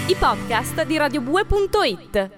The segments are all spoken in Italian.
i podcast di radiobue.it.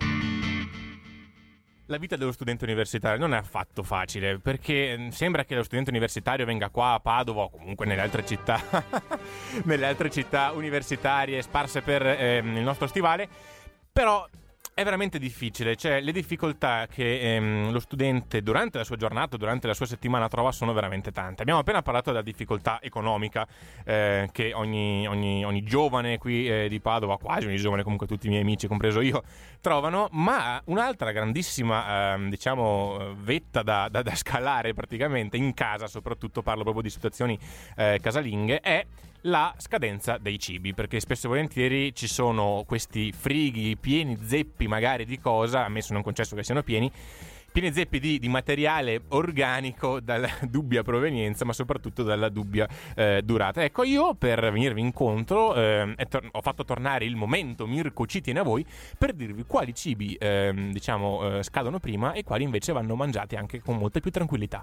La vita dello studente universitario non è affatto facile, perché sembra che lo studente universitario venga qua a Padova o comunque nelle altre città universitarie sparse per il nostro stivale, però è veramente difficile. Cioè, le difficoltà che lo studente durante la sua giornata, durante la sua settimana trova sono veramente tante. Abbiamo appena parlato della difficoltà economica che ogni giovane qui di Padova, quasi ogni giovane, comunque tutti i miei amici, compreso io, trovano, ma un'altra grandissima vetta da scalare praticamente in casa, soprattutto parlo proprio di situazioni casalinghe, è la scadenza dei cibi, perché spesso e volentieri ci sono questi frighi pieni zeppi magari di cosa, ammesso non concesso che siano pieni zeppi di materiale organico dalla dubbia provenienza, ma soprattutto dalla dubbia durata. Ecco, io per venirvi incontro ho fatto tornare il momento Mirko ci tiene a voi per dirvi quali cibi scadono prima e quali invece vanno mangiati anche con molta più tranquillità.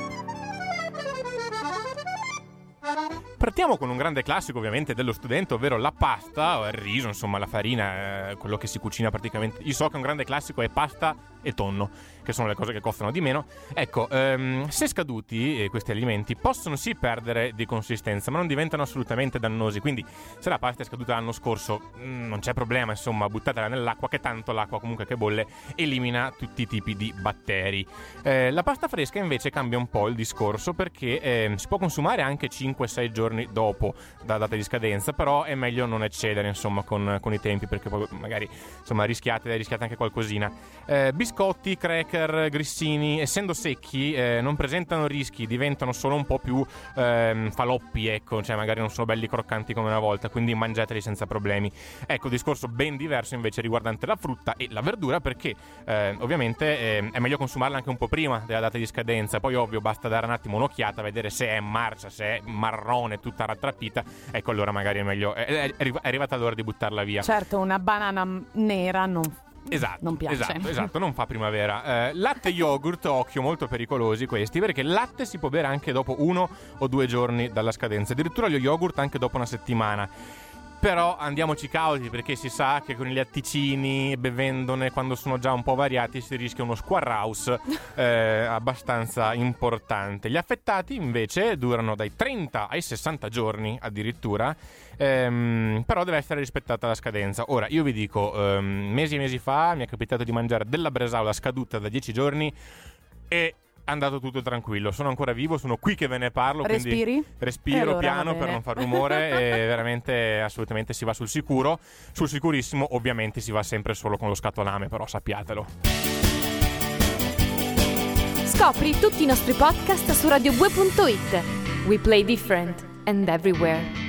Partiamo con un grande classico ovviamente dello studente, ovvero la pasta o il riso, insomma la farina, quello che si cucina praticamente. Io so che un grande classico è pasta e tonno, che sono le cose che costano di meno. Ecco, se scaduti questi alimenti possono sì perdere di consistenza, ma non diventano assolutamente dannosi. Quindi se la pasta è scaduta l'anno scorso non c'è problema, insomma, buttatela nell'acqua, che tanto l'acqua comunque che bolle elimina tutti i tipi di batteri. La pasta fresca invece cambia un po' il discorso, perché si può consumare anche 5-6 giorni dopo la data di scadenza, però è meglio non eccedere insomma con i tempi, perché poi magari insomma rischiate anche qualcosina. Biscotti, cracker, grissini, essendo secchi non presentano rischi, diventano solo un po' più faloppi, ecco, cioè magari non sono belli croccanti come una volta, quindi mangiateli senza problemi. Ecco, discorso ben diverso invece riguardante la frutta e la verdura, perché ovviamente è meglio consumarla anche un po' prima della data di scadenza. Poi ovvio basta dare un attimo un'occhiata, vedere se è marcia, se è marrone, tutta rattrappita, ecco, allora magari è meglio, è arrivata l'ora di buttarla via. Certo, una banana nera non piace. Esatto, non fa primavera. Latte e yogurt, occhio, molto pericolosi questi, perché il latte si può bere anche dopo 1 o 2 giorni dalla scadenza, addirittura gli yogurt anche dopo una settimana. Però andiamoci cauti, perché si sa che con i latticini, bevendone quando sono già un po' variati, si rischia uno squarhouse abbastanza importante. Gli affettati invece durano dai 30 ai 60 giorni addirittura, però deve essere rispettata la scadenza. Ora io vi dico, mesi e mesi fa mi è capitato di mangiare della bresaola scaduta da 10 giorni e è andato tutto tranquillo, sono ancora vivo, sono qui che ve ne parlo. Respiro allora, piano per non far rumore e veramente assolutamente si va sul sicuro. Sul sicurissimo ovviamente si va sempre solo con lo scatolame, però sappiatelo. Scopri tutti i nostri podcast su radiobue.it. We play different and everywhere.